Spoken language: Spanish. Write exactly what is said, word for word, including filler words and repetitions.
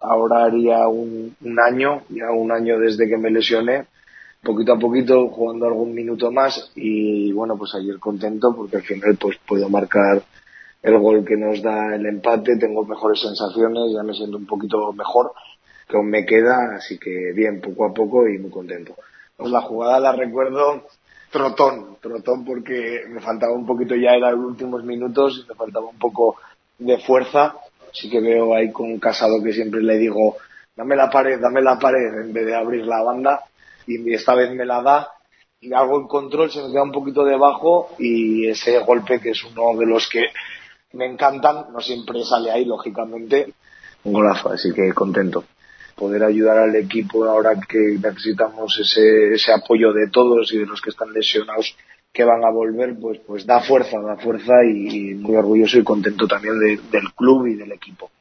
ahora haría un, un año, ya un año desde que me lesioné, poquito a poquito jugando algún minuto más y bueno, pues ayer contento porque al final pues puedo marcar el gol que nos da el empate, tengo mejores sensaciones, ya me siento un poquito mejor, que aún me queda, así que bien, poco a poco y muy contento. Pues la jugada la recuerdo trotón, trotón porque me faltaba un poquito ya en los últimos minutos y me faltaba un poco de fuerza. Sí que veo ahí con Casado que siempre le digo, dame la pared, dame la pared, en vez de abrir la banda, y esta vez me la da y hago el control, se me queda un poquito debajo y ese golpe que es uno de los que me encantan, no siempre sale ahí, lógicamente, un golazo, así que contento. Poder ayudar al equipo ahora que necesitamos ese, ese apoyo de todos y de los que están lesionados que van a volver, pues, pues da fuerza, da fuerza y, y muy orgulloso y contento también de, del club y del equipo.